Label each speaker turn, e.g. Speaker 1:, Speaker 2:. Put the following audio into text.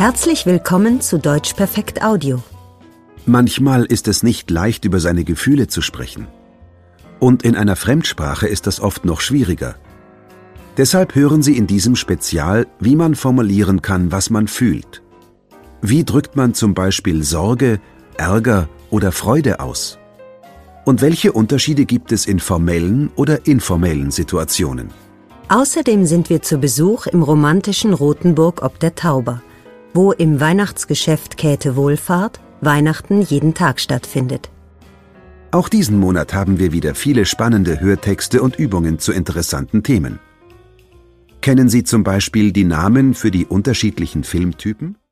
Speaker 1: Herzlich willkommen zu Deutsch Perfekt Audio.
Speaker 2: Manchmal ist es nicht leicht, über seine Gefühle zu sprechen. Und in einer Fremdsprache ist das oft noch schwieriger. Deshalb hören Sie in diesem Spezial, wie man formulieren kann, was man fühlt. Wie drückt man zum Beispiel Sorge, Ärger oder Freude aus? Und welche Unterschiede gibt es in formellen oder informellen Situationen?
Speaker 1: Außerdem sind wir zu Besuch im romantischen Rothenburg ob der Tauber, wo im Weihnachtsgeschäft Käthe Wohlfahrt Weihnachten jeden Tag stattfindet.
Speaker 2: Auch diesen Monat haben wir wieder viele spannende Hörtexte und Übungen zu interessanten Themen. Kennen Sie zum Beispiel die Namen für die unterschiedlichen Filmtypen?